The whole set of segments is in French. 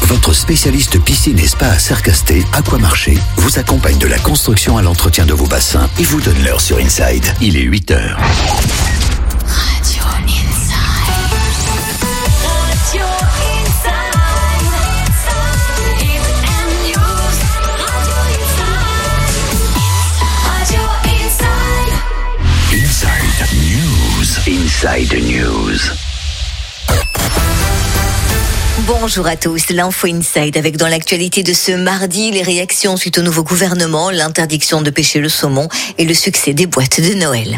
votre spécialiste piscine et spa à Sercasté, Aquamarché, vous accompagne de la construction à l'entretien de vos bassins et vous donne l'heure sur Inside. Il est 8h. Radio Inside. Radio Inside. Inside News. Bonjour à tous, l'info Inside avec dans l'actualité de ce mardi les réactions suite au nouveau gouvernement, l'interdiction de pêcher le saumon et le succès des boîtes de Noël.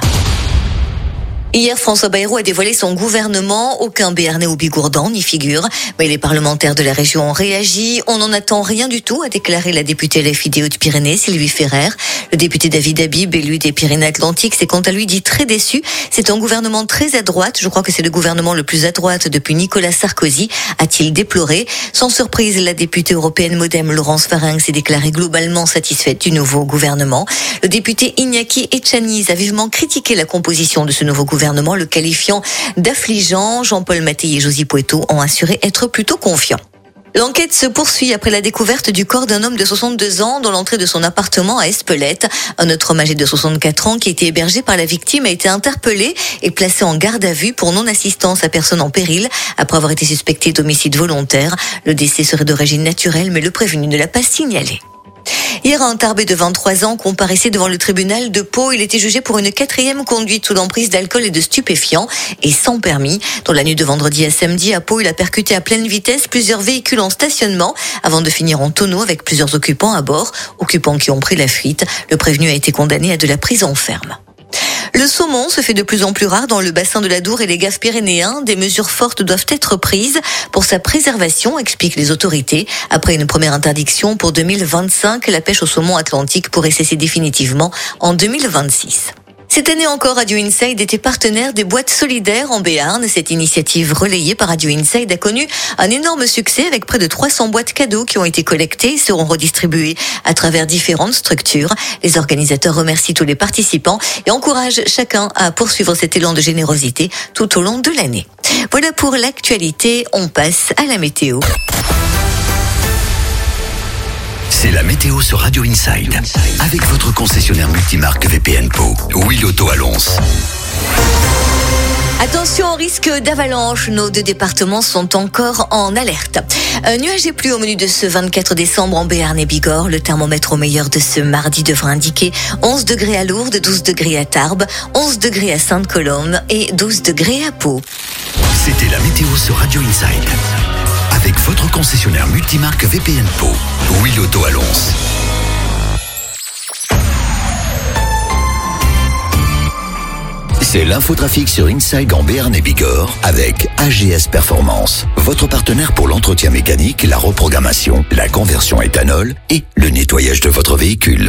Hier, François Bayrou a dévoilé son gouvernement. Aucun Béarnais ou Bigourdan n'y figure. Mais les parlementaires de la région ont réagi. On n'en attend rien du tout, a déclaré la députée LFI des Hautes-Pyrénées, Sylvie Ferrer. Le député David Habib, élu des Pyrénées-Atlantiques, s'est quant à lui dit très déçu. C'est un gouvernement très à droite. Je crois que c'est le gouvernement le plus à droite depuis Nicolas Sarkozy, a-t-il déploré. Sans surprise, la députée européenne Modem, Laurence Faringue, s'est déclarée globalement satisfaite du nouveau gouvernement. Le député Iñaki Etchaniz a vivement critiqué la composition de ce nouveau gouvernement, le qualifiant d'affligeant. Jean-Paul Mattei et Josie Poitou ont assuré être plutôt confiants. L'enquête se poursuit après la découverte du corps d'un homme de 62 ans dans l'entrée de son appartement à Espelette. Un autre homme âgé de 64 ans qui a été hébergé par la victime a été interpellé et placé en garde à vue pour non-assistance à personne en péril après avoir été suspecté d'homicide volontaire. Le décès serait d'origine naturelle, mais le prévenu ne l'a pas signalé. Hier, un Tarbé de 23 ans comparaissait devant le tribunal de Pau. Il était jugé pour une 4e conduite sous l'emprise d'alcool et de stupéfiants et sans permis. Dans la nuit de vendredi à samedi, à Pau, il a percuté à pleine vitesse plusieurs véhicules en stationnement avant de finir en tonneau avec plusieurs occupants à bord. Occupants qui ont pris la fuite. Le prévenu a été condamné à de la prison ferme. Le saumon se fait de plus en plus rare dans le bassin de l'Adour et les Gaves pyrénéens. Des mesures fortes doivent être prises pour sa préservation, expliquent les autorités. Après une première interdiction pour 2025, la pêche au saumon atlantique pourrait cesser définitivement en 2026. Cette année encore, Radio Inside était partenaire des boîtes solidaires en Béarn. Cette initiative relayée par Radio Inside a connu un énorme succès avec près de 300 boîtes cadeaux qui ont été collectées et seront redistribuées à travers différentes structures. Les organisateurs remercient tous les participants et encouragent chacun à poursuivre cet élan de générosité tout au long de l'année. Voilà pour l'actualité, on passe à la météo. C'est la météo sur Radio Inside. Avec votre concessionnaire multimarque VPN Pau, Will Auto à Lons. Attention au risque d'avalanche, nos 2 départements sont encore en alerte. Nuages et pluie au menu de ce 24 décembre en Béarn et Bigorre. Le thermomètre au meilleur de ce mardi devra indiquer 11 degrés à Lourdes, 12 degrés à Tarbes, 11 degrés à Sainte-Colombe et 12 degrés à Pau. C'était la météo sur Radio Inside. Avec votre concessionnaire multimarque VPN Pau, Will Auto à Lons. C'est l'infotrafic sur Inside en Béarn et Bigorre avec AGS Performance, votre partenaire pour l'entretien mécanique, la reprogrammation, la conversion éthanol et le nettoyage de votre véhicule.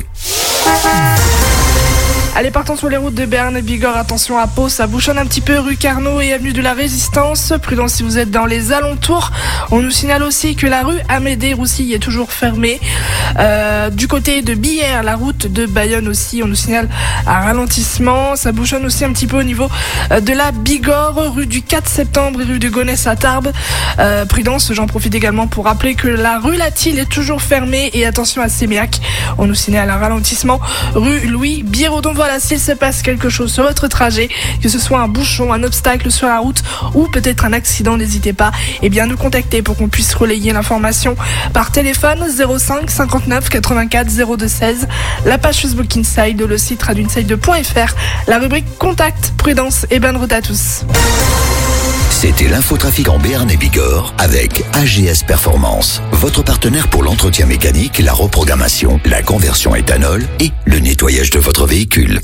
Allez, partons sur les routes de Béarn et Bigorre. Attention à Pau, ça bouchonne un petit peu rue Carnot et avenue de la Résistance. Prudence si vous êtes dans les alentours. On nous signale aussi que la rue Amédée-Roussille est toujours fermée. Du côté de Billère, la route de Bayonne aussi, on nous signale un ralentissement. Ça bouchonne aussi un petit peu au niveau de la Bigorre, rue du 4 septembre et rue de Gonesse à Tarbes. Prudence, j'en profite également pour rappeler que la rue Latil est toujours fermée et attention à Séméac. On nous signale un ralentissement rue Louis Biérodon. Voilà, s'il se passe quelque chose sur votre trajet, que ce soit un bouchon, un obstacle sur la route ou peut-être un accident, n'hésitez pas à nous contacter pour qu'on puisse relayer l'information par téléphone 05 59 84 02 16, la page Facebook Inside, le site radioinside.fr, la rubrique Contact. Prudence et bonne route à tous. C'était l'infotrafic en Béarn et Bigorre avec AGS Performance, votre partenaire pour l'entretien mécanique, la reprogrammation, la conversion éthanol et le nettoyage de votre véhicule.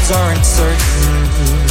things aren't certain.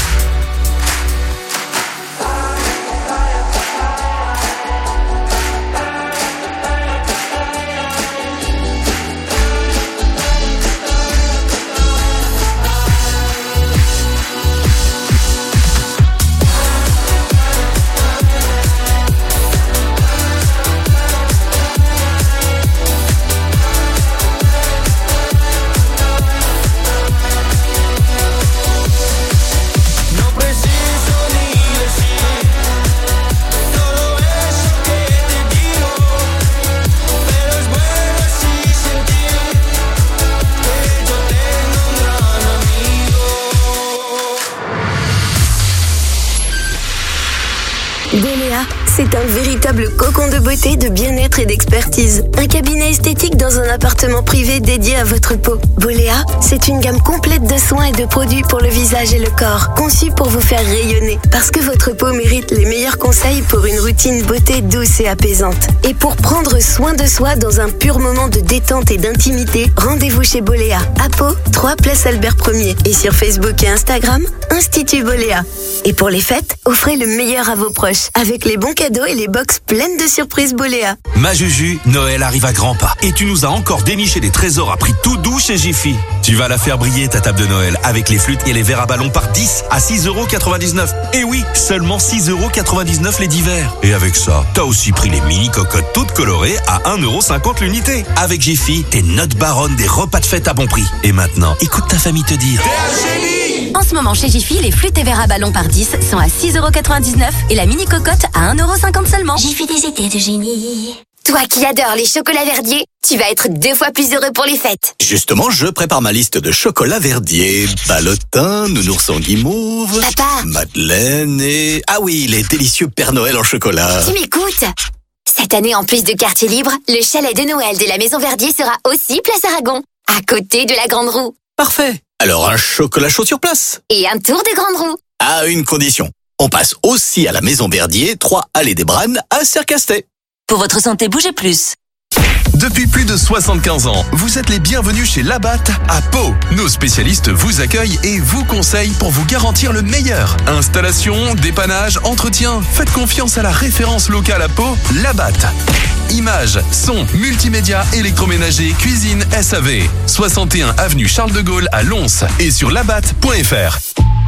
Boléa, c'est un véritable cocon de beauté, de bien-être et d'expertise. Un cabinet esthétique dans un appartement privé dédié à votre peau. Boléa, c'est une gamme complète de soins et de produits pour le visage et le corps, conçus pour vous faire rayonner. Parce que votre peau mérite les meilleurs conseils pour une routine beauté douce et apaisante. Et pour prendre soin de soi dans un pur moment de détente et d'intimité, rendez-vous chez Boléa, à Pau, 3 place Albert 1er. Et sur Facebook et Instagram, Institut Boléa. Et pour les fêtes, offrez le meilleur à vos proches, avec les bons cadeaux et les box pleines de surprises Boléa. Ma Juju, Noël arrive à grands pas. Et tu nous as encore déniché des trésors à prix tout doux chez Jiffy. Tu vas la faire briller ta table de Noël avec les flûtes et les verres à ballon par 10 à 6,99€. Et oui, seulement 6,99€ les 10 verres. Et avec ça, t'as aussi pris les mini cocottes toutes colorées à 1,50€ l'unité. Avec Jiffy, t'es notre baronne des repas de fête à bon prix. Et maintenant, écoute ta famille te dire: t'es un génie! En ce moment, chez Jiffy, les flûtes et verres à ballon par 10 sont à 6,99€ et la mini cocotte à 1,50€ seulement. Jiffy, des idées de génie. Toi qui adores les chocolats Verdier, tu vas être 2 fois plus heureux pour les fêtes. Justement, je prépare ma liste de chocolats Verdier. Ballotin, nounours guimauve, Papa, Madeleine et... Ah oui, les délicieux Père Noël en chocolat. tu m'écoutes? Cette année, en plus de quartier libre, le chalet de Noël de la Maison Verdier sera aussi place Aragon, à côté de la Grande Roue. Parfait. Alors un chocolat chaud sur place. Et un tour de Grande Roue. À une condition. On passe aussi à la Maison Verdier, 3 allées des Branes, à Sercastet. Pour votre santé, bougez plus. Depuis plus de 75 ans, vous êtes les bienvenus chez Labatt à Pau. Nos spécialistes vous accueillent et vous conseillent pour vous garantir le meilleur. Installation, dépannage, entretien, faites confiance à la référence locale à Pau, Labatt. Images, son, multimédia, électroménager, cuisine, SAV. 61 avenue Charles de Gaulle à Lons et sur labatt.fr.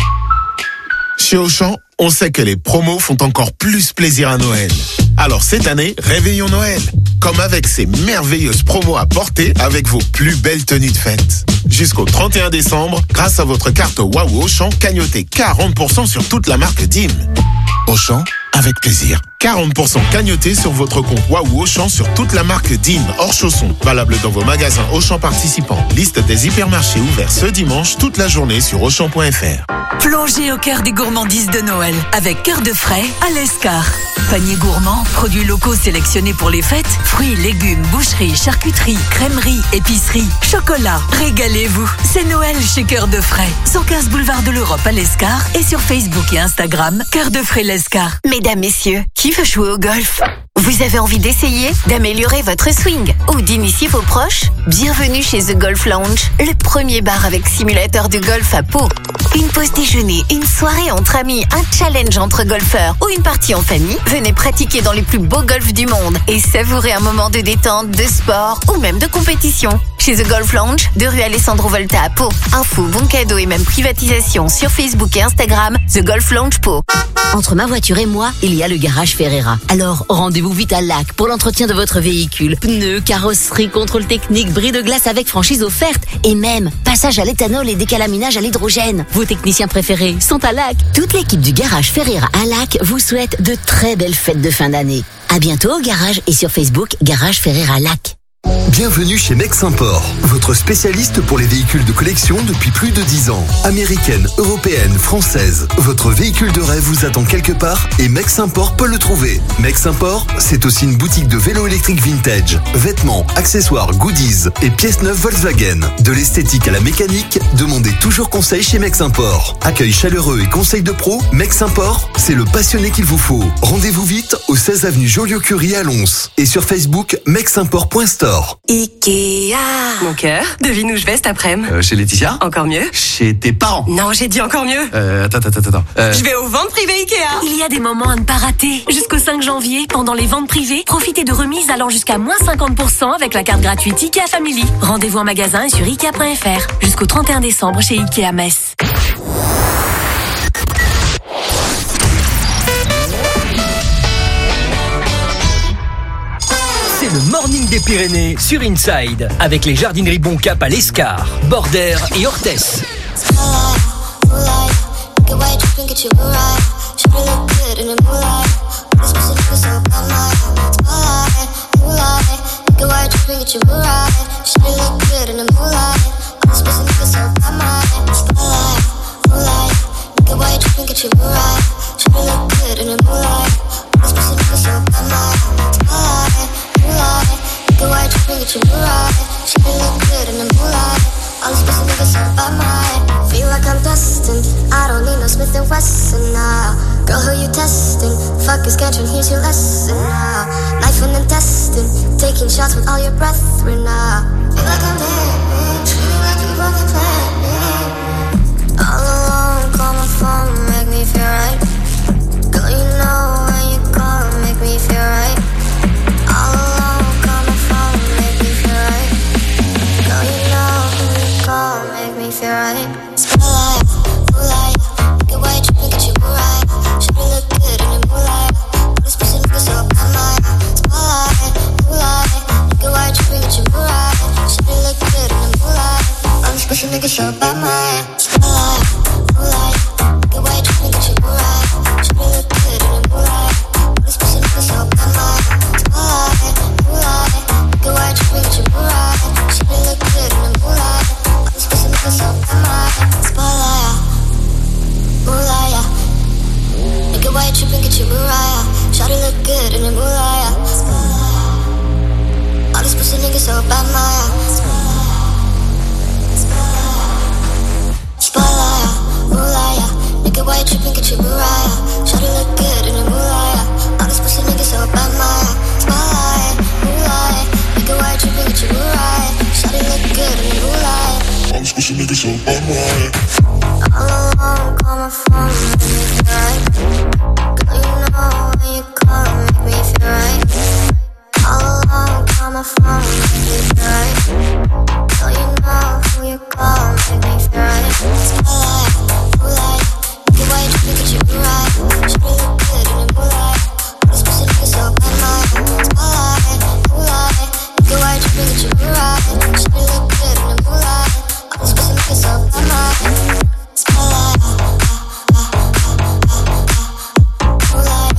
Chez Auchan, on sait que les promos font encore plus plaisir à Noël. Alors cette année, réveillons Noël. Comme avec ces merveilleuses promos à porter avec vos plus belles tenues de fête. Jusqu'au 31 décembre, grâce à votre carte Waouh Auchan, cagnotez 40% sur toute la marque DIM. Auchan, avec plaisir. 40% cagnotés sur votre compte Waouh Auchan sur toute la marque DIM hors chaussons. Valable dans vos magasins Auchan participants. Liste des hypermarchés ouverts ce dimanche toute la journée sur Auchan.fr. Plongez au cœur des gourmandises de Noël avec Cœur de Frais à l'Escar. Panier gourmand, produits locaux sélectionnés pour les fêtes, fruits, légumes, boucherie, charcuterie, crèmerie, épicerie, chocolat. Régalez-vous. C'est Noël chez Cœur de Frais. 115 boulevard de l'Europe à l'Escar et sur Facebook et Instagram, Cœur de Frais l'Escar. Mesdames, messieurs, qui veut jouer au golf? Vous avez envie d'essayer, d'améliorer votre swing ou d'initier vos proches? Bienvenue chez The Golf Lounge, le premier bar avec simulateur de golf à Pau. Une pause déjeuner, une soirée entre amis, un challenge entre golfeurs ou une partie en famille, venez pratiquer dans les plus beaux golfs du monde et savourer un moment de détente, de sport ou même de compétition. Chez The Golf Lounge, de rue Alessandro Volta à Pau. Info, bons cadeaux et même privatisation sur Facebook et Instagram, The Golf Lounge Pau. Entre ma voiture et moi, il y a le garage Ferreira. Alors, rendez-vous vite à Lac pour l'entretien de votre véhicule. Pneus, carrosserie, contrôle technique, bris de glace avec franchise offerte et même passage à l'éthanol et décalaminage à l'hydrogène. Vos techniciens préférés sont à Lac. Toute l'équipe du garage Ferreira à Lac vous souhaite de très belles fêtes de fin d'année. À bientôt au garage et sur Facebook, Garage Ferreira Lac. Bienvenue chez Meximport, votre spécialiste pour les véhicules de collection depuis plus de 10 ans. Américaine, européenne, française, votre véhicule de rêve vous attend quelque part et Meximport peut le trouver. Meximport, c'est aussi une boutique de vélos électriques vintage, vêtements, accessoires, goodies et pièces neuves Volkswagen. De l'esthétique à la mécanique, demandez toujours conseil chez Meximport. Accueil chaleureux et conseil de pro, Meximport, c'est le passionné qu'il vous faut. Rendez-vous vite au 16 avenue Joliot-Curie à Lons et sur Facebook, meximport.store. Store. Ikea. Mon cœur, devine où je vais cet après-midi. Chez Laetitia. Encore mieux. Chez tes parents. Non, j'ai dit encore mieux. Attends. Je vais aux ventes privées Ikea. Il y a des moments à ne pas rater. Jusqu'au 5 janvier, pendant les ventes privées, profitez de remises allant jusqu'à moins 50% avec la carte gratuite Ikea Family. Rendez-vous en magasin et sur Ikea.fr. Jusqu'au 31 décembre chez Ikea Metz. C'est le Morning des Pyrénées sur Inside avec les jardineries Boncap à l'Escar, Border et Orthès. Feel like I'm destined. I don't need no Smith & Wesson now. Girl, who you testing? Fuck is catching, here's your lesson now. Knife and intestine, taking shots with all your brethren now. Feel like I'm dead, treating like you broke a plan. All alone, call my phone, make me feel right. Girl, you know when you call, make me feel right. All alone, call my phone, make me feel right. Girl, you know when you call, make me feel right. Spotlight, moonlight, get white, you think you were right. Should've looked good in the moonlight. This pussy looking so bad, my spotlight, moonlight, get white, you think you were right. Should've looked good in the moonlight. All this pussy nigga so bad, my spotlight, moonlight, get white, you think you were right. Should've looked good in the moonlight. All this pussy nigga so bad, my spotlight, moonlight, get white, you think you were right. Should've looked good in the moonlight. All this pussy nigga so bad, my spotlight, moonlight. Nigga, why you tripping, get your Mariah? Shawty look good in the moonlight. All these pussy niggas so bad, Maya. Spotlight, moonlight. Nigga, why you tripping, get your Mariah? Shawty look good in the moonlight. All these pussy niggas so bad, Maya. Spotlight, moonlight. Nigga, why you tripping, get your Mariah? Shawty look good in the moonlight. All these pussy niggas so bad, Maya. All alone, call my phone, make me feel right. Girl, you know when you call, make me feel right. All alone, call my phone, make me feel right. Girl, you know when you call, make me feel right. Spotlight, moonlight, get white, you think you be right. Should've looked good in the moonlight. All this pussy niggas so bad, my spotlight, moonlight, get white, you think you be right. Should've looked good in the moonlight. All this pussy niggas so bad, my spotlight, moonlight,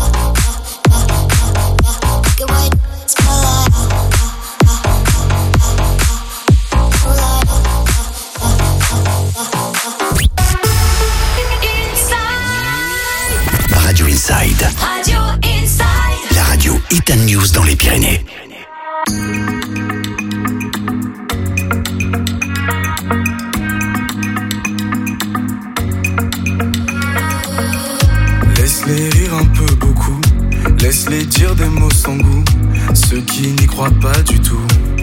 get white, spotlight, Radio Inside. Radio Inside. La radio Hit and News dans les Pyrénées. Laisse-les rire un peu beaucoup, laisse-les dire des mots sans goût, ceux qui n'y croient pas du tout.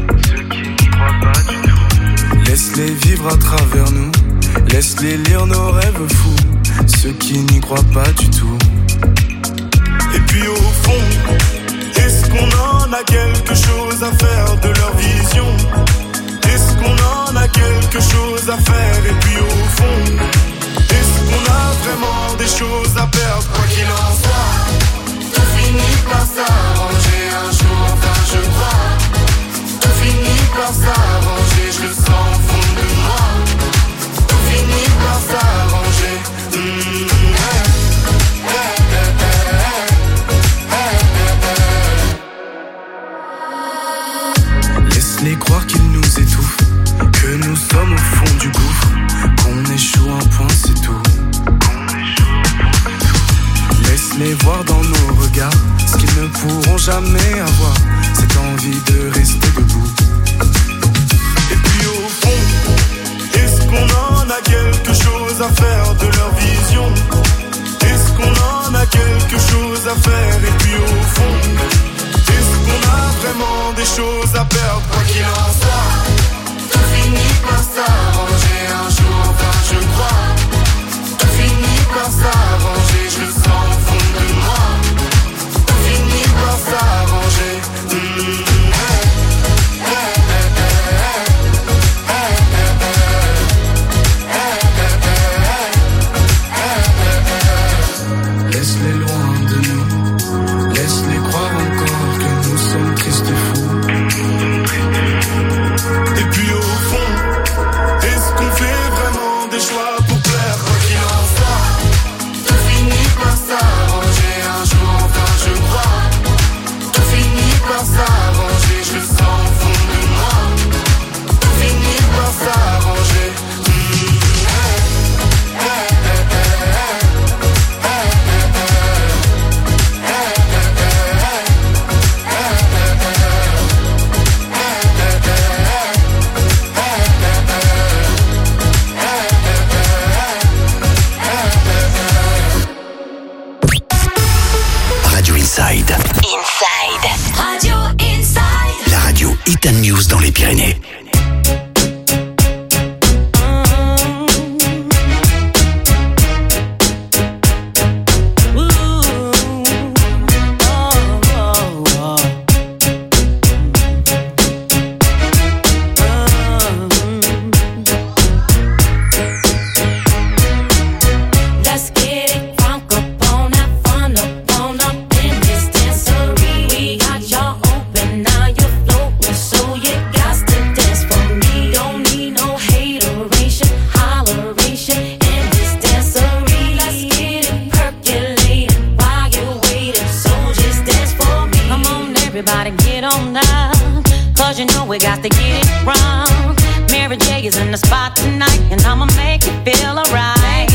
Laisse-les vivre à travers nous, laisse-les lire nos rêves fous, ceux qui n'y croient pas du tout. Et puis au fond, est-ce qu'on en a quelque chose à faire de leur vision? Est-ce qu'on en a quelque chose à faire? Et puis au fond, est-ce qu'on a vraiment des choses à perdre? Quoi qu'il en soit, tout finit par s'arranger un jour, enfin je crois. Tout finit par s'arranger, je le sens au fond de moi. Tout finit par s'arranger. Laisse-les croire qu'ils nous étouffent, que nous sommes au fond du gouffre, qu'on échoue un point c'est tout. Laisse-les voir dans nos regards ce qu'ils ne pourront jamais avoir, cette envie de rester debout. Et puis au fond, est-ce qu'on en a quelque chose à faire de leur vision? Est-ce qu'on en a quelque chose à faire? Et puis au fond, est-ce qu'on a vraiment des choses à perdre, quoi qu'il en soit. Tout finit par s'arranger un jour, enfin je crois. Tout finit par s'arranger, je le sens au fond de moi. Tout finit par s'arranger. Laisse-les loin de nous, laisse-les croire encore que nous sommes tristes et fous. Et puis au fond, est-ce qu'on fait vraiment des choix pour plaire, quoi qu'il en soit? Tout finit par s'arranger un jour, enfin je crois. Tout finit par s'arranger, je le sens au fond de moi. Tout finit par s'arranger. Radio Inside. Radio Inside. La radio Hit and News dans les Pyrénées. Let's get it crunk up on that fun up in this dancery. We got y'all open, now you're floating, so you got to dance for me. Don't need no hateration, holleration in this dancery. Let's get it percolated while you're waiting, so just dance for me. Come on, everybody, get on down, 'cause you know we got to get it wrong. Mary J is in the spot tonight, and I'ma make you feel alright.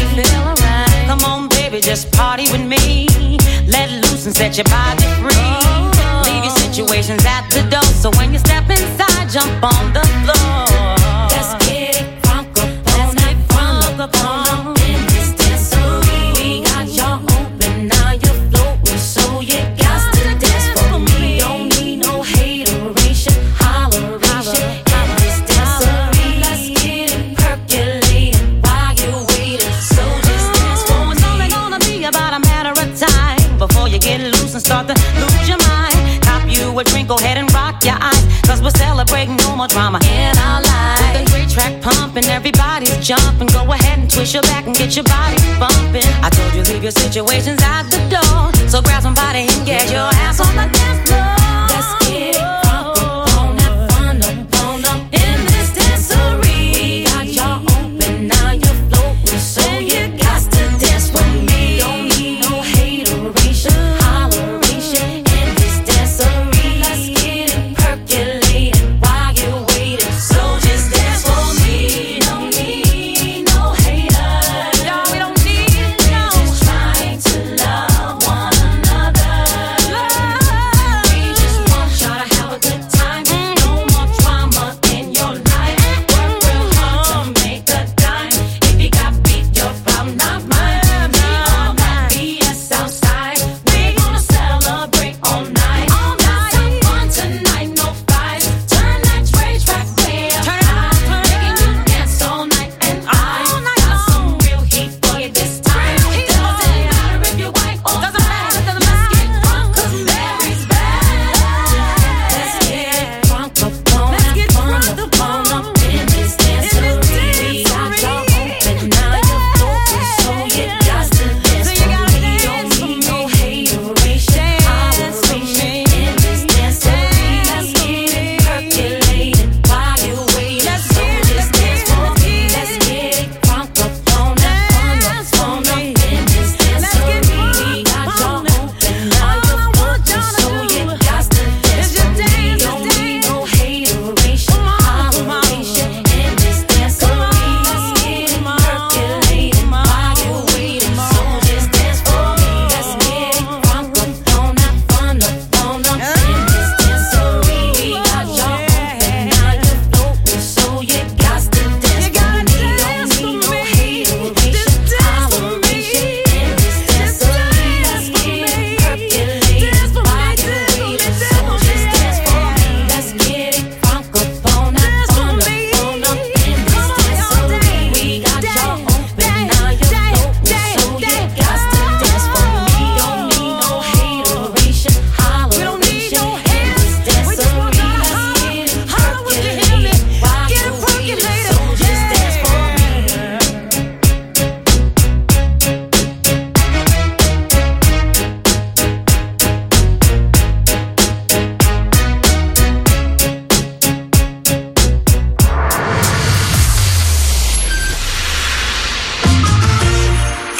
Come on, baby, just party with me. Let loose and set your body free. Leave your situations at the door, so when you step inside, jump on the floor. Let's get it crunk up on that fun up in this dancery. We got y'all open, now you're floating, so you got to dance for me. Don't need no hateration, holleration in this dancery. Let's get it percolated while you're waiting, so just dance for me. It's only gonna be about a matter of time before you get loose and start to lose your mind. Cop you a drink, go ahead and rock your eyes, 'cause we're celebrating no more drama in our lives. With a great track pumping, everybody's jumping. Go ahead and twist your back and get your body bumping. I told you leave your situations at the door, so grab somebody and get your ass on the dance floor. Let's get it crunk up on that fun up in this dancery. We got y'all open, now you're floating, so you got to dance for me. Don't need no hateration, holleration in this dancery. Let's get it percolated while you're waiting, so just dance for me. Don't need no haters, No, we don't need no. we're just trying to love one another. We just want y'all to have a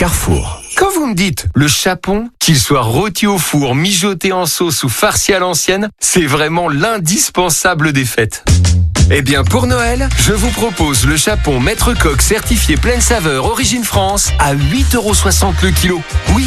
Carrefour. Quand vous me dites le chapon, qu'il soit rôti au four, mijoté en sauce ou farci à l'ancienne, c'est vraiment l'indispensable des fêtes. Eh bien, pour Noël, je vous propose le chapon Maître Coq certifié pleine saveur origine France à 8,60€ le kilo. Oui,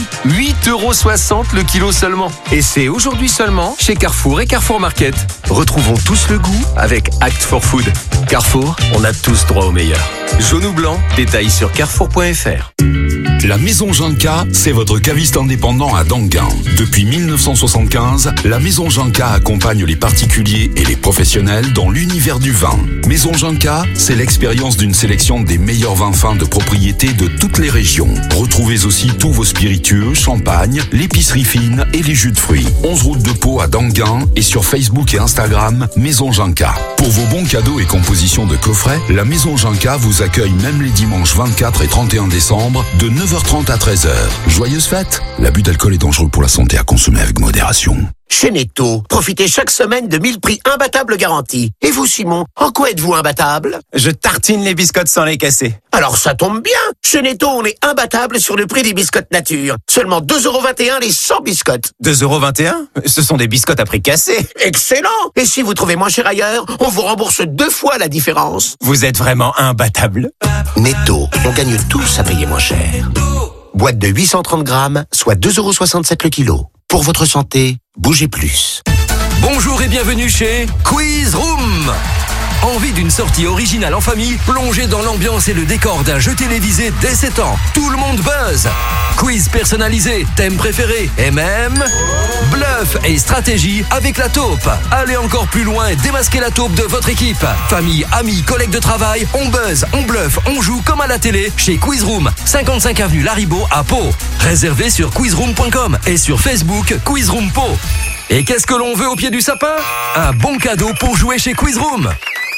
8,60€ le kilo seulement. Et c'est aujourd'hui seulement chez Carrefour et Carrefour Market. Retrouvons tous le goût avec Act for Food. Carrefour, on a tous droit au meilleur. Jaune ou blanc, détails sur carrefour.fr. La Maison Janka, c'est votre caviste indépendant à Danguin. Depuis 1975, la Maison Janka accompagne les particuliers et les professionnels dans l'univers du vin. Maison Janka, c'est l'expérience d'une sélection des meilleurs vins fins de propriété de toutes les régions. Retrouvez aussi tous vos spiritueux, champagne, l'épicerie fine et les jus de fruits. 11 route de Pau à Danguin et sur Facebook et Instagram, Maison Janka. Pour vos bons cadeaux et compositions de coffrets, la Maison Janka vous accueille même les dimanches 24 et 31 décembre de 9h30 à 13h. Joyeuses fêtes. L'abus d'alcool est dangereux pour la santé, à consommer avec modération. Chez Netto, profitez chaque semaine de 1000 prix imbattables garantis. Et vous, Simon, en quoi êtes-vous imbattable? Je tartine les biscottes sans les casser. Alors ça tombe bien. Chez Netto, on est imbattable sur le prix des biscottes nature. Seulement 2,21€ les 100 biscottes. 2,21€? Ce sont des biscottes à prix cassé. Excellent. Et si vous trouvez moins cher ailleurs, on vous rembourse 2 fois la différence. Vous êtes vraiment imbattable. Netto, on gagne tous à payer moins cher. Boîte de 830 grammes, soit 2,67€ le kilo. Pour votre santé, bougez plus. Bonjour et bienvenue chez Quiz Room. Envie d'une sortie originale en famille, plongée dans l'ambiance et le décor d'un jeu télévisé dès 7 ans. Tout le monde buzz. Quiz personnalisé, thème préféré et même bluff et stratégie avec la taupe. Allez encore plus loin et démasquez la taupe de votre équipe. Famille, amis, collègues de travail, on buzz, on bluffe, on joue comme à la télé chez Quiz Room, 55 avenue Laribout à Pau. Réservé sur quizroom.com et sur Facebook Quiz Room Pau. Et qu'est-ce que l'on veut au pied du sapin? Un bon cadeau pour jouer chez Quiz Room.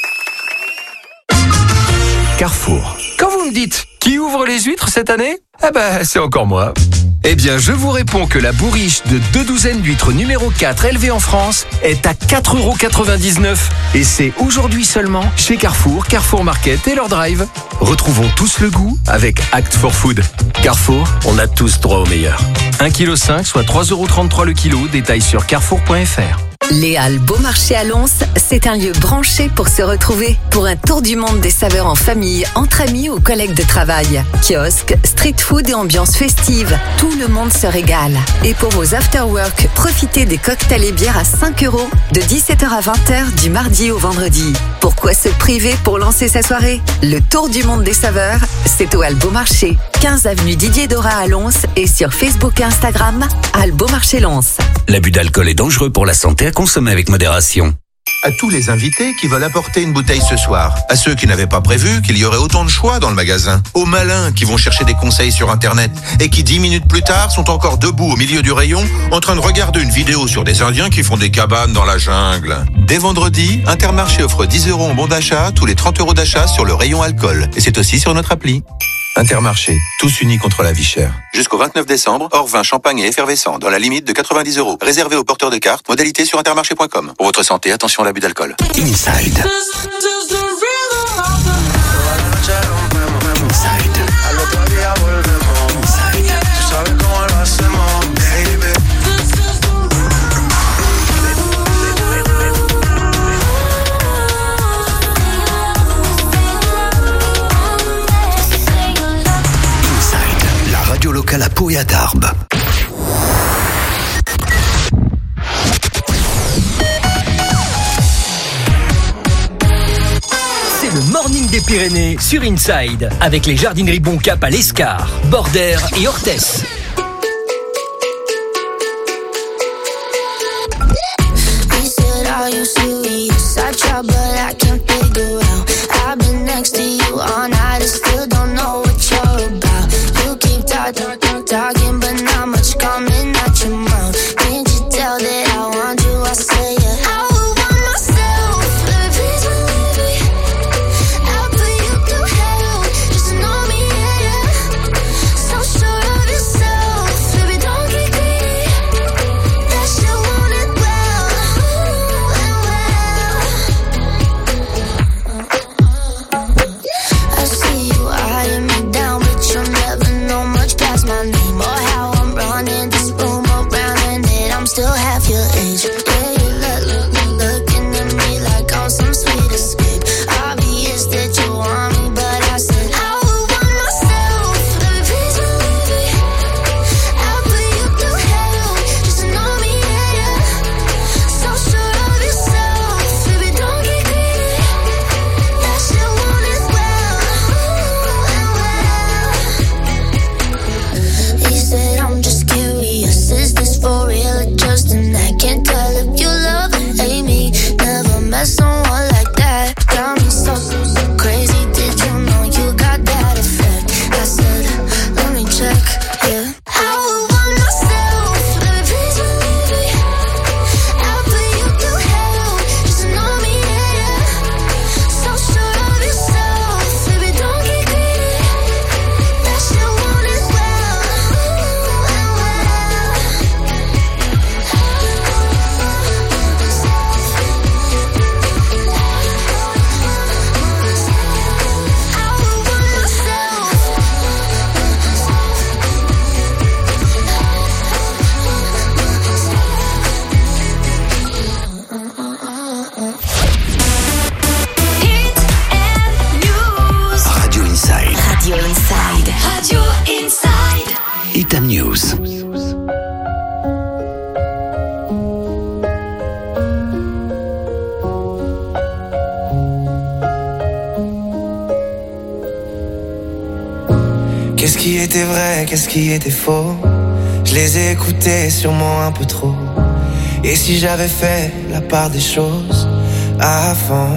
Carrefour. Quand vous me dites qui ouvre les huîtres cette année, eh ben, c'est encore moi. Eh bien, je vous réponds que la bourriche de 2 douzaines d'huîtres numéro 4 élevée en France est à 4,99€. Et c'est aujourd'hui seulement chez Carrefour, Carrefour Market et leur drive. Retrouvons tous le goût avec Act for Food. Carrefour, on a tous droit au meilleur. 1,5 kg, soit 3,33€ le kilo, détail sur carrefour.fr. Les Halles Beaumarchais à Lons, c'est un lieu branché pour se retrouver. Pour un tour du monde des saveurs en famille, entre amis ou collègues de travail. Kiosque, street food et ambiance festive. Tout le monde se régale. Et pour vos after-work, profitez des cocktails et bières à 5€ de 17h à 20h du mardi au vendredi. Pourquoi se priver pour lancer sa soirée? Le tour du monde des saveurs, c'est aux Halles Beaumarchais. 15 avenue Didier Dora à Lons et sur Facebook et Instagram, Halles Beaumarchais Lons. L'abus d'alcool est dangereux pour la santé, à consommer avec modération. À tous les invités qui veulent apporter une bouteille ce soir. À ceux qui n'avaient pas prévu qu'il y aurait autant de choix dans le magasin. Aux malins qui vont chercher des conseils sur Internet et qui 10 minutes plus tard sont encore debout au milieu du rayon en train de regarder une vidéo sur des Indiens qui font des cabanes dans la jungle. Dès vendredi, Intermarché offre 10€ en bon d'achat tous les 30€ d'achat sur le rayon alcool. Et c'est aussi sur notre appli. Intermarché, tous unis contre la vie chère. Jusqu'au 29 décembre, hors vin, champagne et effervescent, dans la limite de 90€. Réservé aux porteurs de cartes, modalité sur intermarché.com. Pour votre santé, attention à l'abus d'alcool. Inside. Radio locale à Pau et à Tarbes. C'est le Morning des Pyrénées sur Inside avec les jardineries Bon Cap à l'Escar, Bordère et Orthès. Talking, but not much coming out your mouth. Can't you tell that I want you? I say yeah. I would want myself, baby, please believe me. I'll put you through hell, just to know me, yeah, yeah. So sure of yourself, baby, don't get greedy. That shit want it well, well. I see you eyeing me down, but you'll never know much past Etam News. Qu'est-ce qui était vrai, qu'est-ce qui était faux? Je les ai écoutés sûrement un peu trop. Et si j'avais fait la part des choses avant?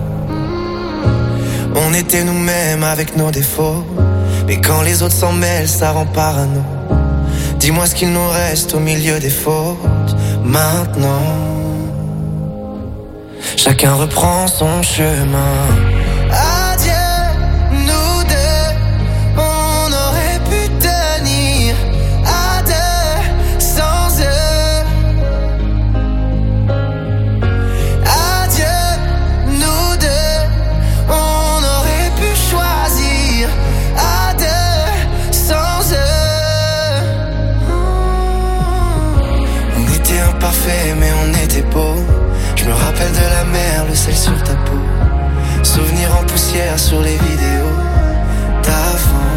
On était nous-mêmes avec nos défauts, mais quand les autres s'en mêlent, ça rend parano. Dis-moi ce qu'il nous reste au milieu des fautes maintenant. Chacun reprend son chemin. Mais on était beau. Je me rappelle de la mer, le sel sur ta peau. Souvenirs en poussière sur les vidéos d'avant.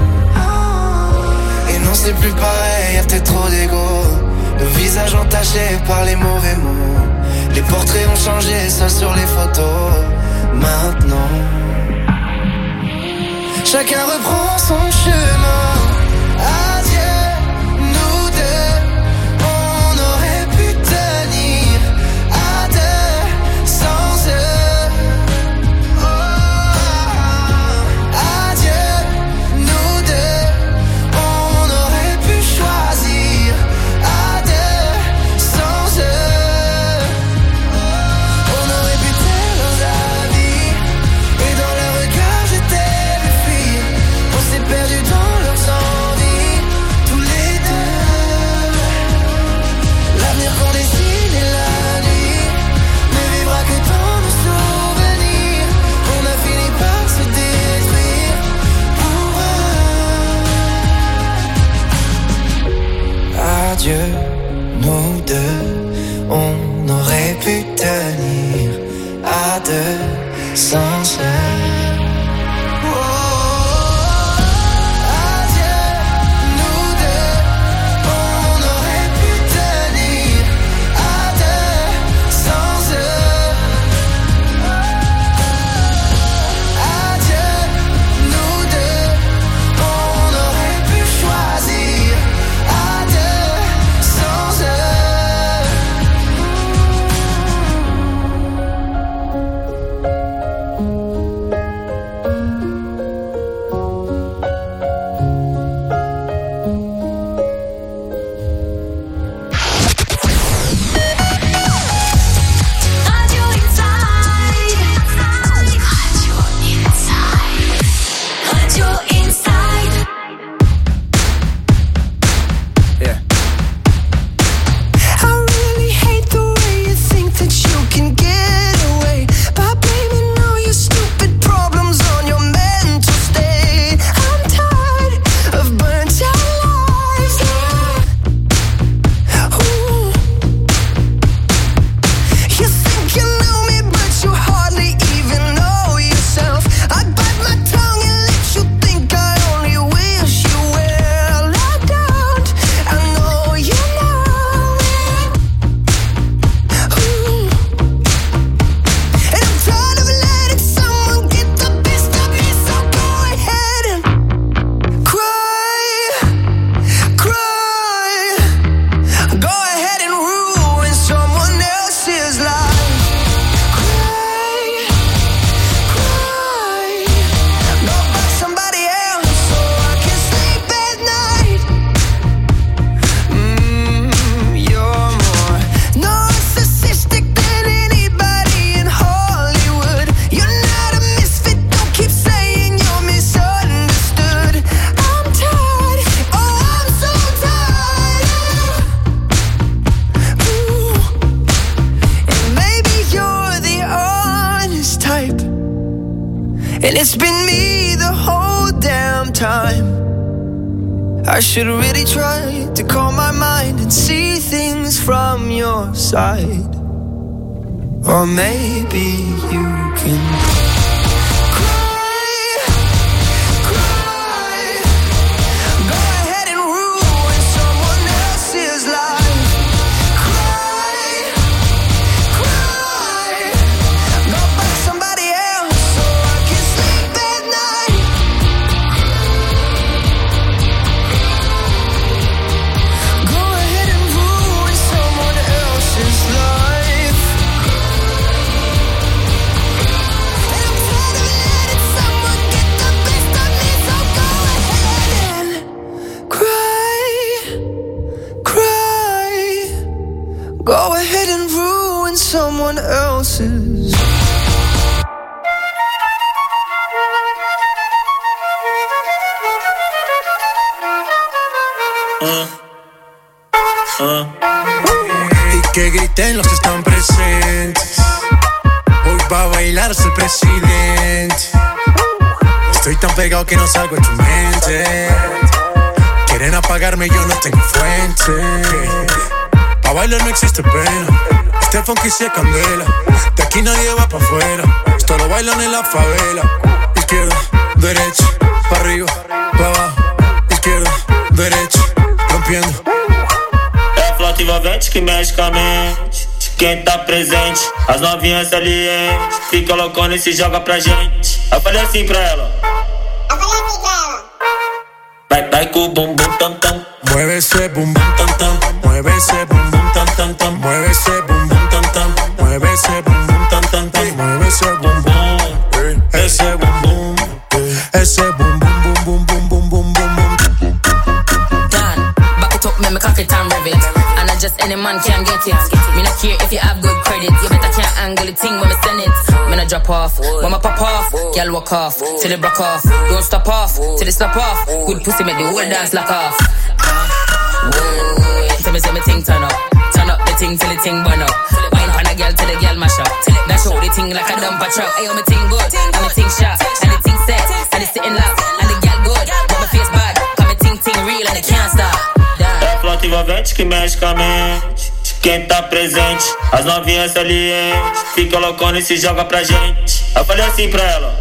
Et non, c'est plus pareil, y'a peut-être trop d'ego. Nos visages entachés par les mauvais mots. Les portraits ont changé, seuls sur les photos. Maintenant, chacun reprend son chemin. Adieu, nous deux, on aurait pu tenir à deux sans se. And it's been me the whole damn time. I should really try to calm my mind and see things from your side. Or maybe you can cry, cry. Go ahead and ruin. else's. Y que griten los que están presentes. Hoy va a bailar hasta el presidente. Estoy tan pegado que no salgo de tu mente. Quieren apagarme, yo no tengo fuente. Pa' bailar no existe pena. Este funky se candela. De aquí nadie va pa' afuera. Esto lo bailan en la favela. Izquierda, derecha, pa' arriba, pa' abajo. Izquierda, derecha, rompiendo. É flauta envolvente que mexe com a mente de quem tá presente. As novinhas salientes fica loucona e se joga pra gente. Eu falei assim pra ela. Vai com o bumbum tam tam. Mueve ese bumbum tam tam. Mueve ese bumbum tam tam tam. Mueve ese bumbum tam tam. Mueve ese bumbum tam tam tam. Mueve ese bumbum. Ese bumbum. Ese bumbum bum bum bum bum bum bum. Done. Back it up, make me cock it and rev it. And not just any man can get it. Me not care if you have good credit. You better can't angle the thing when me send it. Me not drop off. When me pop off, girl walk off till it broke off. Don't stop off till it slap off. Good pussy make the whole dance lock off. Tell me say me thing turn up. Turn up the thing till the thing burn up. Wine pan a girl till the girl mash up. That show the thing like a dumper truck. Ayo, me thing good, and me thing sharp, and the thing set, and it's sitting loud, and the girl good, but my face bad. Cause me thing real and it can't stop. É flauta envolvente que mexe com a mente de quem tá presente. As novinhas salientes fica loucona e se joga pra gente. Eu falei assim pra ela.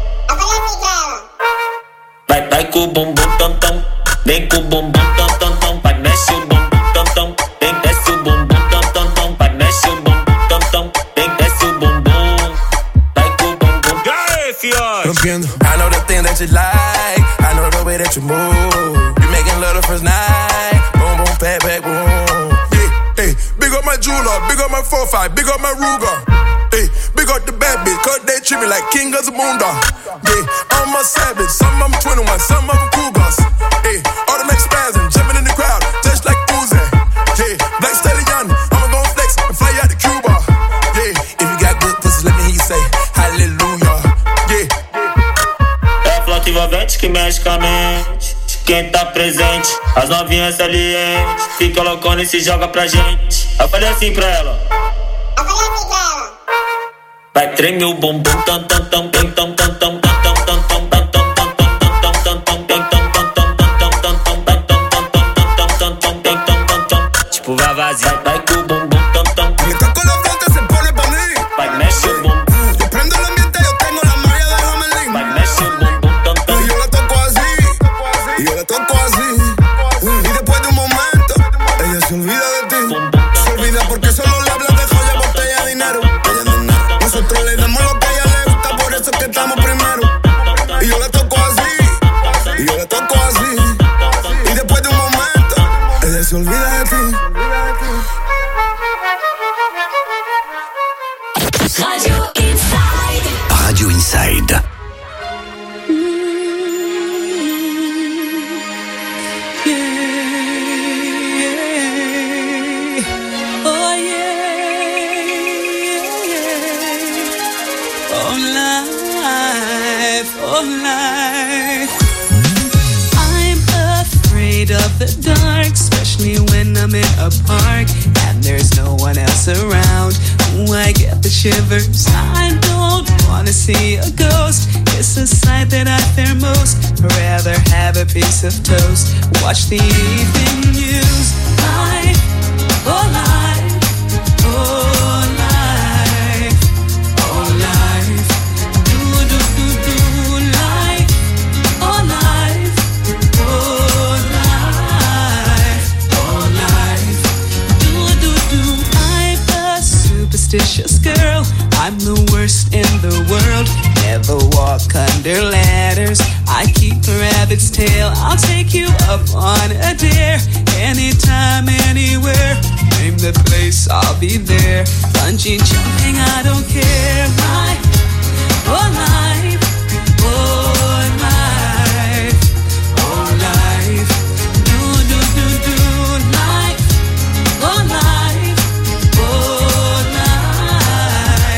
Vai com o bumbum tam tam. Vem com o bumbum tam tam tam. Vai mexe o bumbum tam tam. Vem desce o bumbum tam tam tam. Vai mexe o bumbum tam tam. Vem desce o bumbum. Vai com o bumbum. Rompiendo. I know the thing that you like. I know the way that you move. You making love the first night. Boom boom back back boom. Yeah, hey, big up my jeweler, big up my 4-5, big up my Ruger. Hey, big up the bad bitch, cause they treat me like king of the moondog. Yeah, I'm a savage, some of them 21, some of them cougars. Hey, automatic spazzing, jumping in the crowd, just like Uzi. Yeah, Black Stallion, I'ma go flex and fly out to Cuba. Yeah, if you got good pussy, let me hear you say hallelujah. Yeah. É flauta envolvente que mexe com a mente de quem tá presente. As novinhas salientes fica loucona e se joga pra gente. Eu falei assim pra ela. Vai tremer o bumbum tam tam tam tam tam tam tam tam tam tam tam tam tam tam tam tam tam tam. Tipo vai vazio, vai com o bumbum tam tam. Mientras con la flauta se pone pa' mí. Vai mexe o bumbum. Yo prendo el ambiente, yo tengo la magia de Hamelin. Vai mexe o bumbum tam tam. Y yo la toco así, y yo la toco así. Y después de un momento, ella se olvida de ti. Se olvida porque solo le hablas de joya, botella, dinero. Ella no es nada. Nosotros le damos lo que a ella le gusta, por eso es que estamos primero. Y yo la toco así, y yo la toco así. Y después de un momento, ella se olvida de ti. Radio Inside. Radio Inside. Oh life. I'm afraid of the dark, especially when I'm in a park and there's no one else around. Ooh, I get the shivers. I don't wanna see a ghost. It's a sight that I fear most. I'd rather have a piece of toast. Watch the evening news. Life, oh life, oh life, oh life. Do do do do life, oh life, oh life, oh life. Do do do. I'm a superstitious girl. I'm the worst in the world. Never walk under ladders. I keep a rabbit's tail. I'll take you up on a dare. Anytime, anywhere. Name the place, I'll be there. Bungee jumping, I don't care. Life, oh life, oh life, oh life. Do do do do life, oh life, oh life.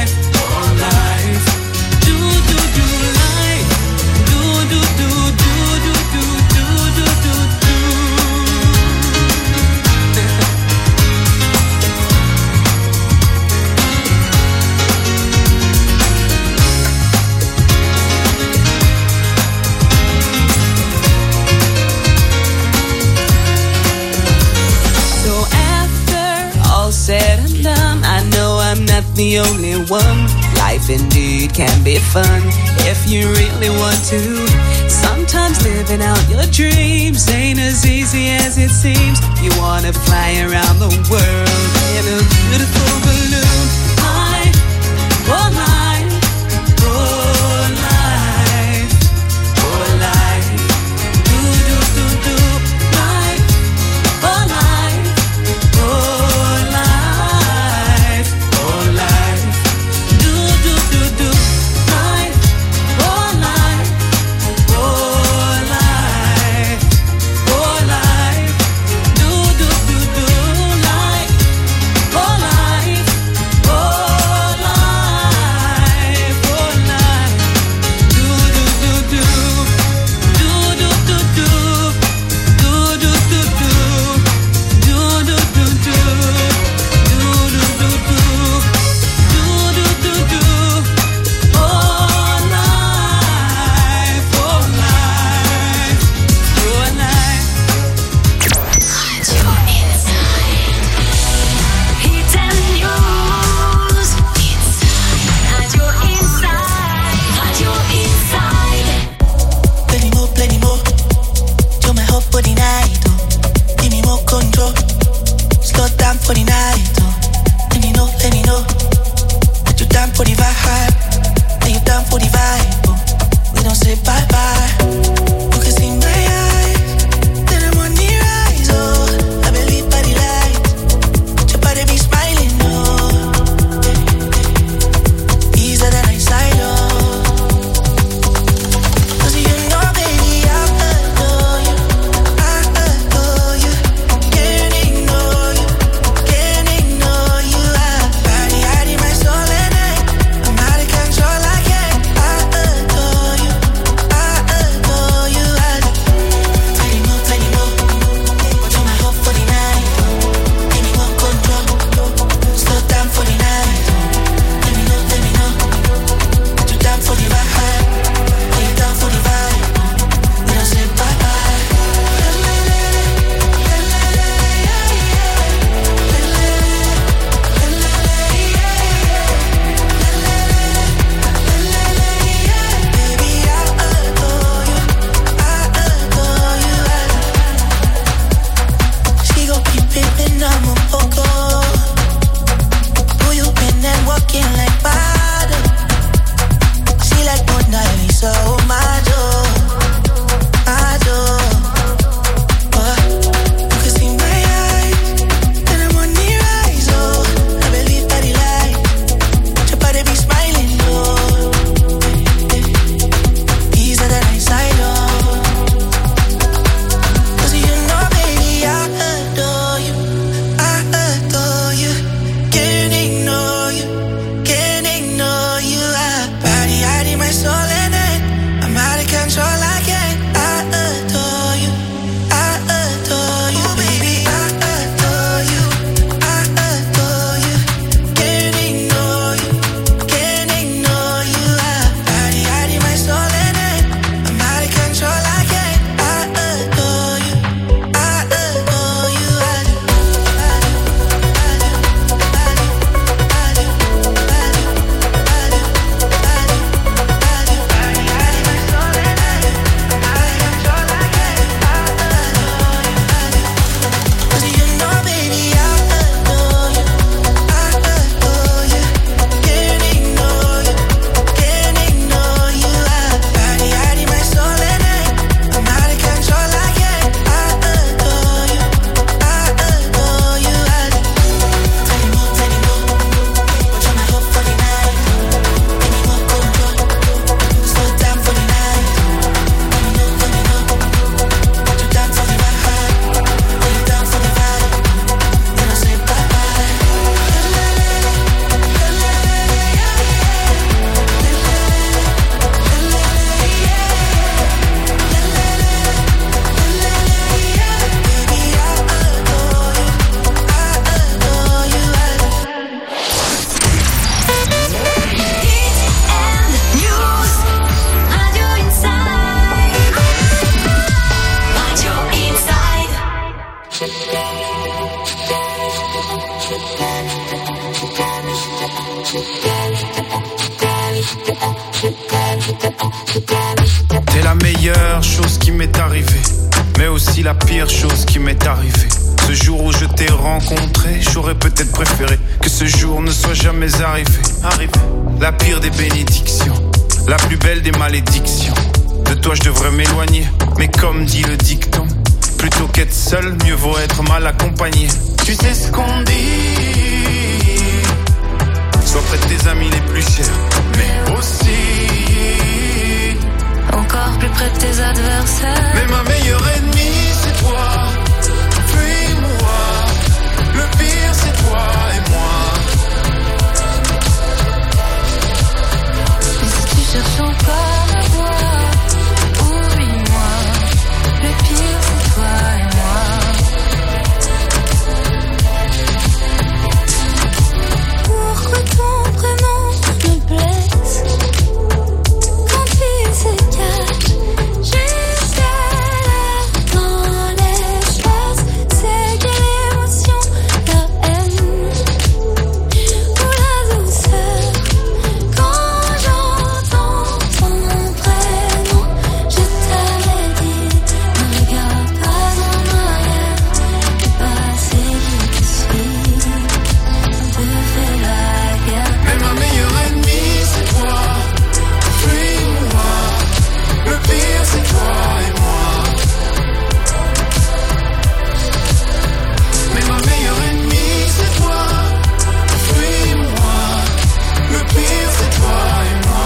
the only one. Life indeed can be fun if you really want to. Sometimes living out your dreams ain't as easy as it seems. You wanna fly around the world in a beautiful balloon. Life, oh life, oh life, oh life. Do do do do. Life, oh life, oh life, oh life. Do do do do. Life, oh life, oh life, oh life. Do do do do. Life, oh life, oh life. meilleure chose qui m'est arrivée, mais aussi la pire chose qui m'est arrivée. Ce jour où je t'ai rencontré, j'aurais peut-être préféré que ce jour ne soit jamais arrivé. La pire des bénédictions, la plus belle des malédictions. De toi je devrais m'éloigner, mais comme dit le dicton, plutôt qu'être seul, mieux vaut être mal accompagné. Tu sais ce qu'on dit, sois près de tes amis les plus chers, mais aussi encore plus près de tes adversaires. Mais ma meilleure ennemie c'est toi, fuis-moi. Le pire c'est toi et moi. Et si tu cherches encore à voir, oublie-moi. Le pire c'est toi et moi. Pourquoi ton prénom me blesse quand il se cache jusqu'à là dans l'espace? C'est quelle émotion, la haine ou la douceur? Quand j'entends ton prénom, je t'avais dit, ne regarde pas en arrière, le passé qui te suit, on te fait la guerre. Mais ma meilleure ennemie c'est toi, fuis-moi. Le pire c'est toi et moi. Mais ma meilleure ennemie c'est toi, fuis-moi. Le pire c'est toi et moi.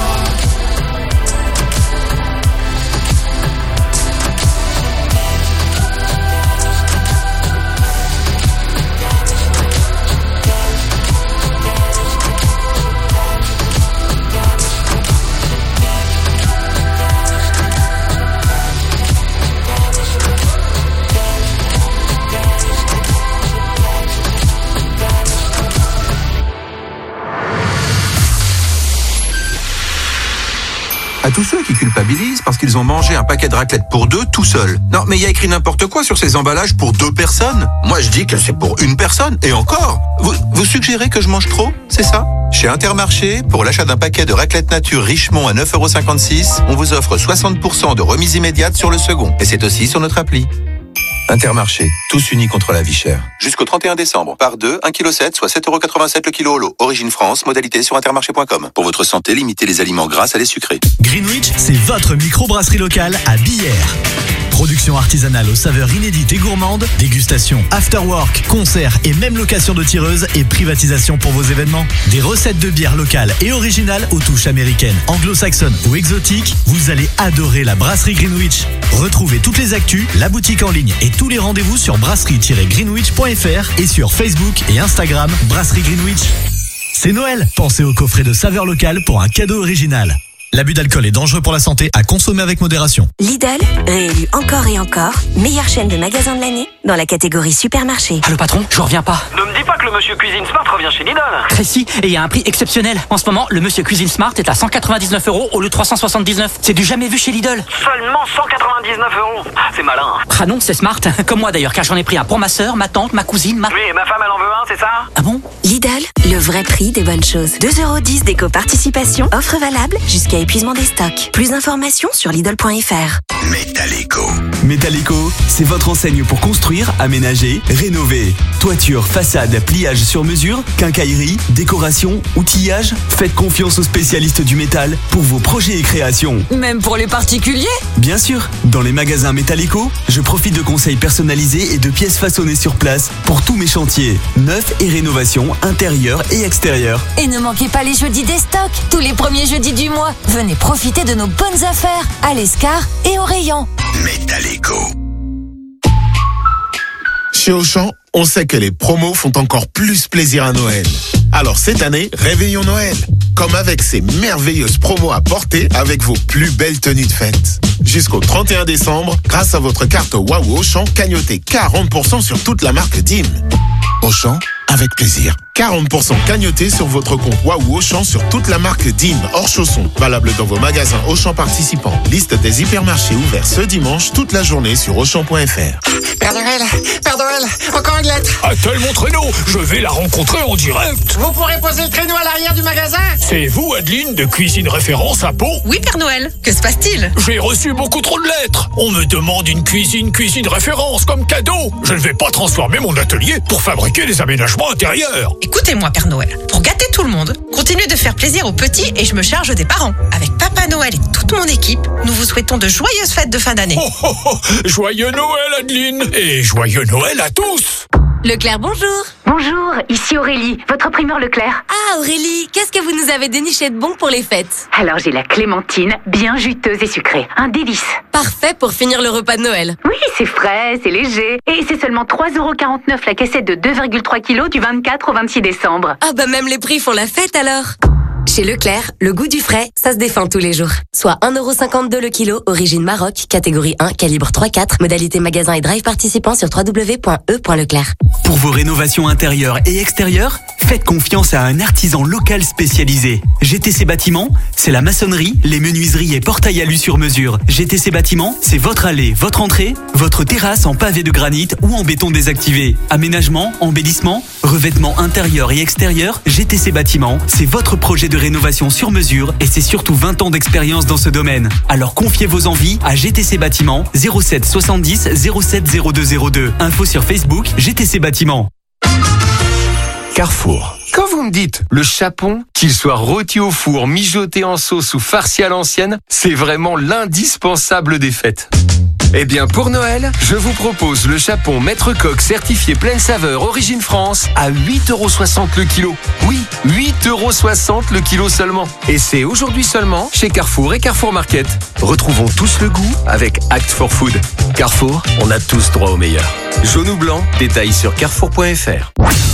À tous ceux qui culpabilisent parce qu'ils ont mangé un paquet de raclette pour deux tout seuls. Non, mais il y a écrit n'importe quoi sur ces emballages pour 2 personnes. Moi, je dis que c'est pour 1 personne. Et encore, vous suggérez que je mange trop, c'est ça? Chez Intermarché, pour l'achat d'un paquet de raclette nature Richemont à 9,56 €, on vous offre 60% de remise immédiate sur le second. Et c'est aussi sur notre appli. Intermarché, tous unis contre la vie chère. Jusqu'au 31 décembre, par 2, 1,7 kg, soit 7,87 € le kilo au lot. Origine France, modalité sur intermarché.com. Pour votre santé, limitez les aliments gras à les sucrés. Greenwich, c'est votre microbrasserie locale à Billère. Production artisanale aux saveurs inédites et gourmandes, dégustation, afterwork, concerts et même location de tireuses et privatisation pour vos événements. Des recettes de bière locales et originales aux touches américaines, anglo-saxonnes ou exotiques, vous allez adorer la brasserie Greenwich. Retrouvez toutes les actus, la boutique en ligne et tous les rendez-vous sur brasserie-greenwich.fr et sur Facebook et Instagram Brasserie Greenwich. C'est Noël, pensez au coffret de saveurs locales pour un cadeau original. L'abus d'alcool est dangereux pour la santé, à consommer avec modération. Lidl, réélu encore et encore, meilleure chaîne de magasins de l'année dans la catégorie supermarché. Ah, le patron, je reviens pas. Ne me dis pas que le monsieur Cuisine Smart revient chez Lidl. Précis, et il y a un prix exceptionnel. En ce moment, le monsieur Cuisine Smart est à 199 € au lieu de 379. C'est du jamais vu chez Lidl. Seulement 199 €. C'est malin. Ah non, c'est smart. Comme moi d'ailleurs, car j'en ai pris un pour ma sœur, ma tante, ma cousine, Oui, et ma femme elle en veut un, c'est ça? Ah bon? Lidl, le vrai prix des bonnes choses. 2,10 € d'éco-participation, offre valable jusqu'à épuisement des stocks. Plus d'informations sur Lidl.fr. Metallico. Metallico, c'est votre enseigne pour construire, aménager, rénover. Toiture, façade, pliage sur mesure, quincaillerie, décoration, outillage. Faites confiance aux spécialistes du métal pour vos projets et créations. Même pour les particuliers? Bien sûr, dans les magasins Metallico, je profite de conseils personnalisés et de pièces façonnées sur place pour tous mes chantiers. Neuf et rénovation, intérieur et extérieur. Et ne manquez pas les jeudis des stocks, tous les premiers jeudis du mois. Venez profiter de nos bonnes affaires à l'Escar et au rayon. Metallico. Chez Auchan, on sait que les promos font encore plus plaisir à Noël. Alors cette année, réveillons Noël. Comme avec ces merveilleuses promos à porter avec vos plus belles tenues de fête. Jusqu'au 31 décembre, grâce à votre carte Waouh Auchan, cagnotez 40% sur toute la marque DIM. Auchan, avec plaisir. 40% cagnotés sur votre compte Waouh Auchan sur toute la marque DIM hors chaussons. Valable dans vos magasins Auchan participants. Liste des hypermarchés ouverts ce dimanche toute la journée sur Auchan.fr. Père Noël, encore une lettre. Attelle mon traîneau, je vais la rencontrer en direct. Vous pourrez poser le traîneau à l'arrière du magasin? C'est vous, Adeline, de Cuisine Référence à Pau? Oui, Père Noël. Que se passe-t-il? J'ai reçu beaucoup trop de lettres. On me demande une cuisine référence comme cadeau. Je ne vais pas transformer mon atelier pour fabriquer des aménagements intérieurs. Écoutez-moi, Père Noël. Pour gâter tout le monde, continuez de faire plaisir aux petits et je me charge des parents. Avec Papa Noël et toute mon équipe, nous vous souhaitons de joyeuses fêtes de fin d'année. Oh, oh, oh. Joyeux Noël, Adeline. Et joyeux Noël à tous. Leclerc, bonjour. Bonjour, ici Aurélie, votre primeur Leclerc. Ah Aurélie, qu'est-ce que vous nous avez déniché de bon pour les fêtes? Alors j'ai la clémentine, bien juteuse et sucrée, un délice. Parfait pour finir le repas de Noël. Oui, c'est frais, c'est léger. Et c'est seulement 3,49€ la cassette de 2,3 kg du 24 au 26 décembre. Ah bah même les prix font la fête alors. Chez Leclerc, le goût du frais, ça se défend tous les jours. Soit 1,52€ le kilo, origine Maroc, catégorie 1, calibre 3-4, modalité magasin et drive participant sur www.e.leclerc. Pour vos rénovations intérieures et extérieures, faites confiance à un artisan local spécialisé. GTC Bâtiment, c'est la maçonnerie, les menuiseries et portails alu sur mesure. GTC Bâtiment, c'est votre allée, votre entrée, votre terrasse en pavé de granit ou en béton désactivé. Aménagement, embellissement, revêtement intérieur et extérieur, GTC Bâtiment, c'est votre projet de rénovation sur mesure et c'est surtout 20 ans d'expérience dans ce domaine. Alors confiez vos envies à GTC Bâtiment 07 70 07 0202. Info sur Facebook GTC Bâtiment. Carrefour. Quand vous me dites le chapon, qu'il soit rôti au four, mijoté en sauce ou farci à l'ancienne, c'est vraiment l'indispensable des fêtes. Eh bien, pour Noël, je vous propose le chapon Maître Coq certifié pleine saveur origine France à 8,60€ le kilo. Oui, 8,60€ le kilo seulement. Et c'est aujourd'hui seulement chez Carrefour et Carrefour Market. Retrouvons tous le goût avec Act for Food. Carrefour, on a tous droit au meilleur. Jaune ou blanc, détail sur carrefour.fr.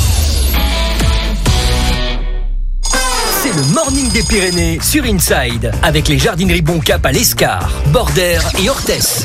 C'est le Morning des Pyrénées sur Inside, avec les jardineries Boncap à l'Escar, Bordère et Orthès.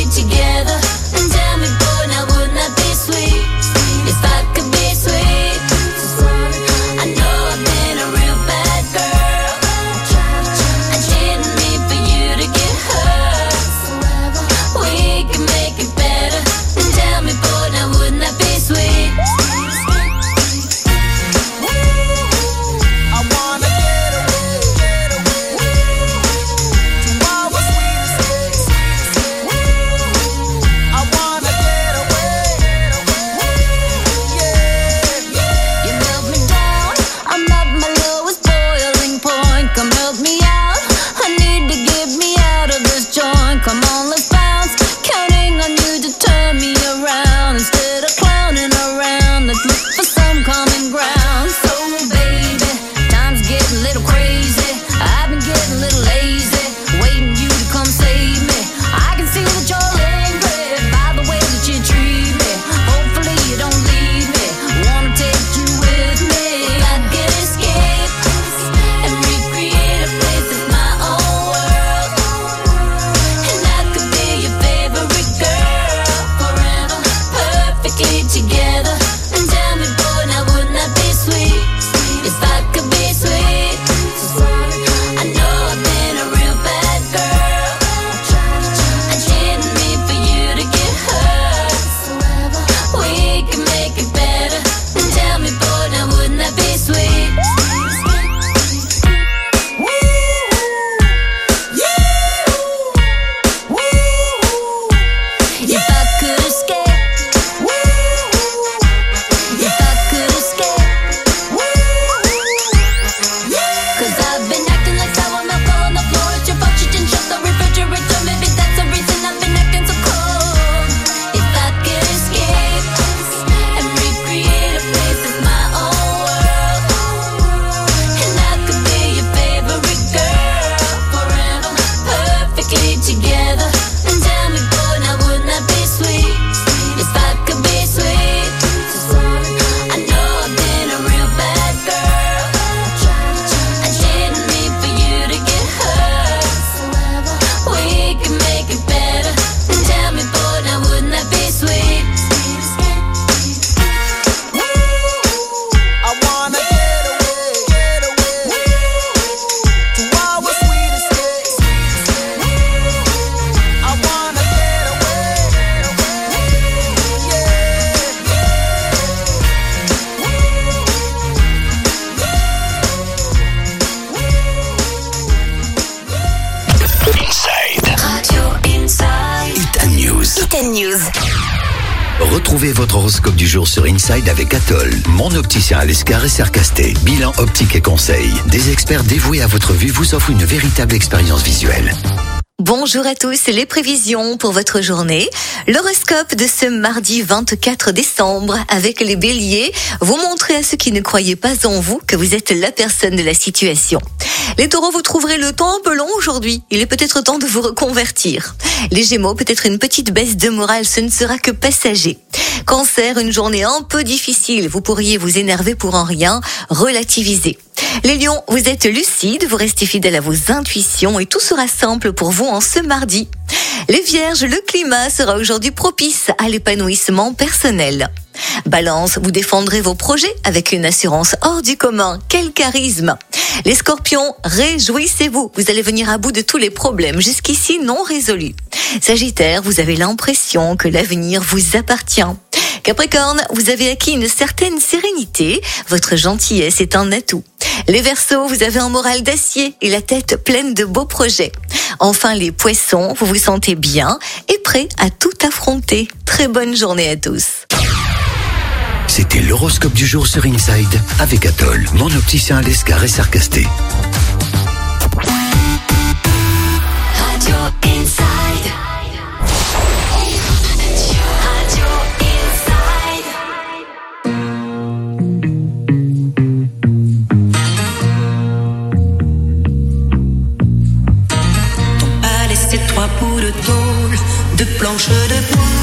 Together and tell me, boy, now wouldn't that be sweet? If I could be sweet. Retrouvez votre horoscope du jour sur Inside avec Atoll, mon opticien à l'Escar et Sercasté. Bilan optique et conseils. Des experts dévoués à votre vue vous offrent une véritable expérience visuelle. Bonjour à tous, les prévisions pour votre journée. L'horoscope de ce mardi 24 décembre avec les béliers. Vous montrez à ceux qui ne croyaient pas en vous que vous êtes la personne de la situation. Les taureaux, vous trouverez le temps un peu long aujourd'hui. Il est peut-être temps de vous reconvertir. Les gémeaux, peut-être une petite baisse de morale, ce ne sera que passager. Cancer, une journée un peu difficile. Vous pourriez vous énerver pour un rien, relativiser. Les lions, vous êtes lucides, vous restez fidèles à vos intuitions et tout sera simple pour vous en ce mardi. Les vierges, le climat sera aujourd'hui propice à l'épanouissement personnel. Balance, vous défendrez vos projets avec une assurance hors du commun. Quel charisme! Les scorpions, réjouissez-vous, vous allez venir à bout de tous les problèmes jusqu'ici non résolus. Sagittaire, vous avez l'impression que l'avenir vous appartient. Capricorne, vous avez acquis une certaine sérénité, votre gentillesse est un atout. Les Verseaux, vous avez un moral d'acier et la tête pleine de beaux projets. Enfin les Poissons, vous vous sentez bien et prêts à tout affronter. Très bonne journée à tous. C'était l'horoscope du jour sur Inside avec Atoll, mon opticien à l'Escar et Sercasté. Radio Inside. Radio Inside. Ton palais, c'est 3 bouts de tôle, de planches de bois.